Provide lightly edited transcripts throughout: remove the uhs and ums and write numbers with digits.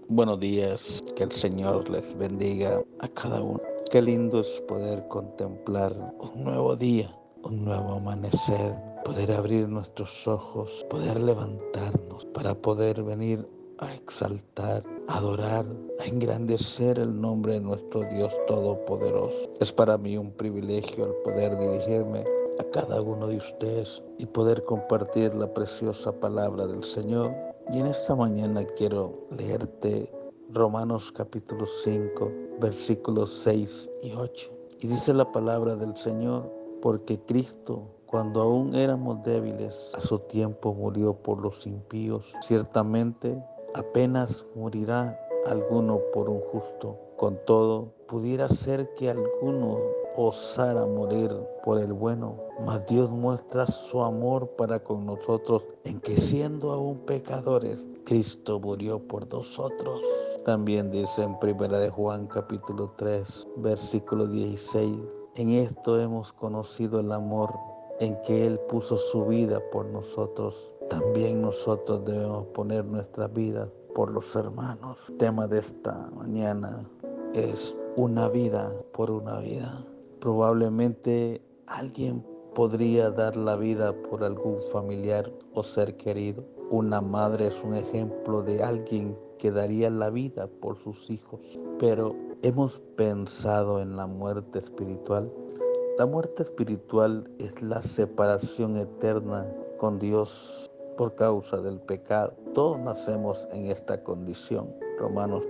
Buenos días, que el Señor les bendiga a cada uno. Qué lindo es poder contemplar un nuevo día, un nuevo amanecer, poder abrir nuestros ojos, poder levantarnos para poder venir a exaltar, a adorar, a engrandecer el nombre de nuestro Dios Todopoderoso. Es para mí un privilegio el poder dirigirme a cada uno de ustedes y poder compartir la preciosa palabra del Señor. Y en esta mañana quiero leerte Romanos capítulo 5, versículos 6 y 8. Y dice la palabra del Señor: porque Cristo, cuando aún éramos débiles, a su tiempo murió por los impíos. Ciertamente, apenas morirá alguno por un justo. Con todo, pudiera ser que alguno osara morir por el bueno, mas Dios muestra su amor para con nosotros en que, siendo aún pecadores, Cristo murió por nosotros. También dice en Primera de Juan capítulo 3, versículo 16: en esto hemos conocido el amor, en que Él puso su vida por nosotros. También nosotros debemos poner nuestra vida por los hermanos. El tema de esta mañana es una vida por una vida. Probablemente alguien podría dar la vida por algún familiar o ser querido. Una madre es un ejemplo de alguien que daría la vida por sus hijos. Pero hemos pensado en la muerte espiritual. La muerte espiritual es la separación eterna con Dios por causa del pecado. Todos nacemos en esta condición. Romanos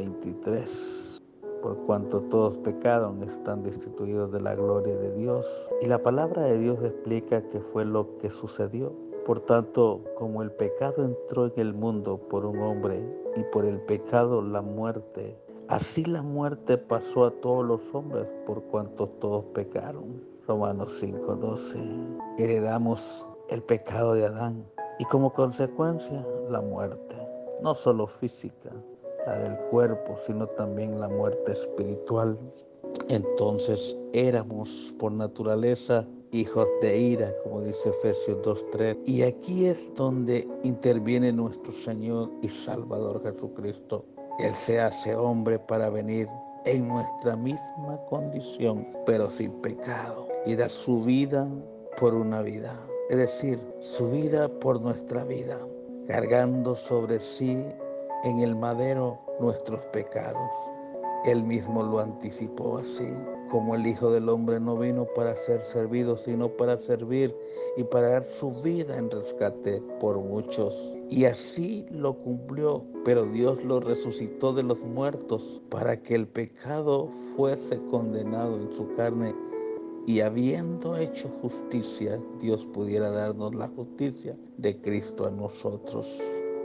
3:23. Por cuanto todos pecaron, están destituidos de la gloria de Dios. Y la palabra de Dios explica qué fue lo que sucedió. Por tanto, como el pecado entró en el mundo por un hombre, y por el pecado la muerte, así la muerte pasó a todos los hombres, por cuanto todos pecaron. Romanos 5:12. Heredamos el pecado de Adán y como consecuencia la muerte, no solo física, la del cuerpo, sino también la muerte espiritual. Entonces éramos por naturaleza hijos de ira, como dice Efesios 2:3. Y aquí es donde interviene nuestro Señor y Salvador Jesucristo. Él se hace hombre para venir en nuestra misma condición, pero sin pecado, y da su vida por una vida, es decir, su vida por nuestra vida, cargando sobre sí en el madero nuestros pecados. Él mismo lo anticipó así: como el Hijo del Hombre no vino para ser servido, sino para servir y para dar su vida en rescate por muchos. Y así lo cumplió, pero Dios lo resucitó de los muertos para que el pecado fuese condenado en su carne, y habiendo hecho justicia, Dios pudiera darnos la justicia de Cristo a nosotros,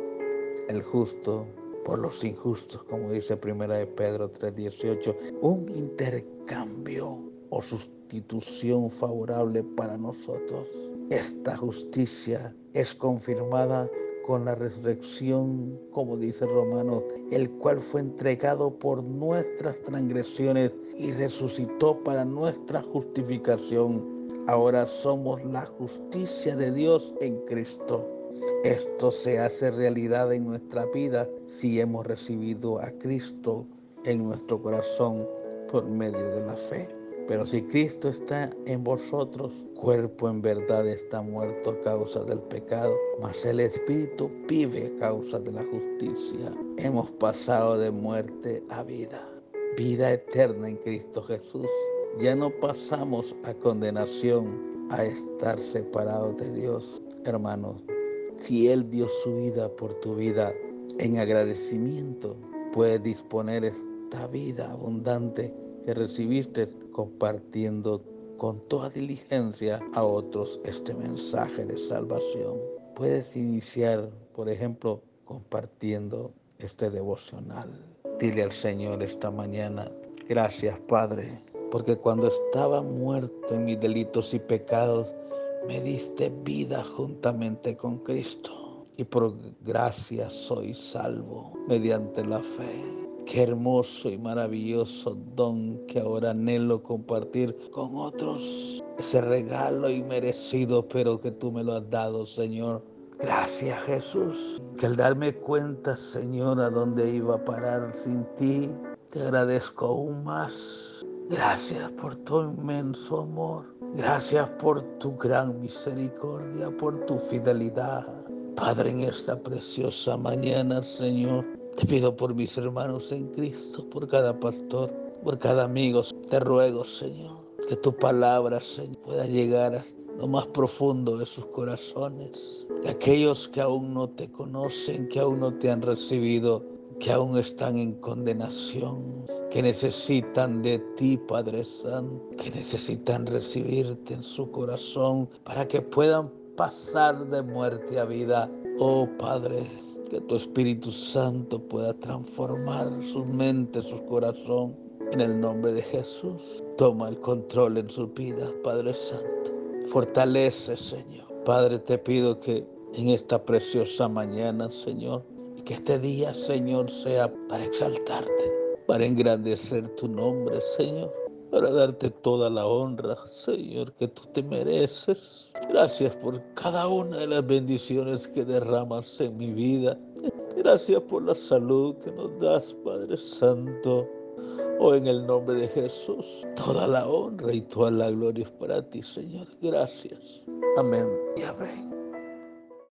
el justo por los injustos, como dice Primera de Pedro 3:18, un intercambio o sustitución favorable para nosotros. Esta justicia es confirmada con la resurrección, como dice Romanos, el cual fue entregado por nuestras transgresiones y resucitó para nuestra justificación. Ahora somos la justicia de Dios en Cristo. Esto se hace realidad en nuestra vida si hemos recibido a Cristo en nuestro corazón por medio de la fe. Pero si Cristo está en vosotros, cuerpo en verdad está muerto a causa del pecado, mas el espíritu vive a causa de la justicia. Hemos pasado de muerte a vida, vida eterna en Cristo Jesús. Ya no pasamos a condenación, a estar separados de Dios. Hermanos, si Él dio su vida por tu vida, en agradecimiento puedes disponer esta vida abundante que recibiste compartiendo con toda diligencia a otros este mensaje de salvación. Puedes iniciar, por ejemplo, compartiendo este devocional. Dile al Señor esta mañana: gracias, Padre, porque cuando estaba muerto en mis delitos y pecados, me diste vida juntamente con Cristo, y por gracia soy salvo mediante la fe. Qué hermoso y maravilloso don que ahora anhelo compartir con otros. Ese regalo inmerecido, pero que tú me lo has dado, Señor. Gracias, Jesús, que al darme cuenta, Señor, a dónde iba a parar sin ti, te agradezco aún más. Gracias por tu inmenso amor. Gracias por tu gran misericordia, por tu fidelidad. Padre, en esta preciosa mañana, Señor, te pido por mis hermanos en Cristo, por cada pastor, por cada amigo. Te ruego, Señor, que tu palabra, Señor, pueda llegar a lo más profundo de sus corazones. Que aquellos que aún no te conocen, que aún no te han recibido, que aún están en condenación, que necesitan de ti, Padre Santo, que necesitan recibirte en su corazón para que puedan pasar de muerte a vida. Oh Padre, que tu Espíritu Santo pueda transformar sus mentes, su corazón. En el nombre de Jesús, toma el control en sus vidas, Padre Santo. Fortalece, Señor. Padre, te pido que en esta preciosa mañana, Señor, y que este día, Señor, sea para exaltarte, para engrandecer tu nombre, Señor, para darte toda la honra, Señor, que tú te mereces. Gracias por cada una de las bendiciones que derramas en mi vida. Gracias por la salud que nos das, Padre Santo. Oh, en el nombre de Jesús, toda la honra y toda la gloria es para ti, Señor. Gracias. Amén y amén.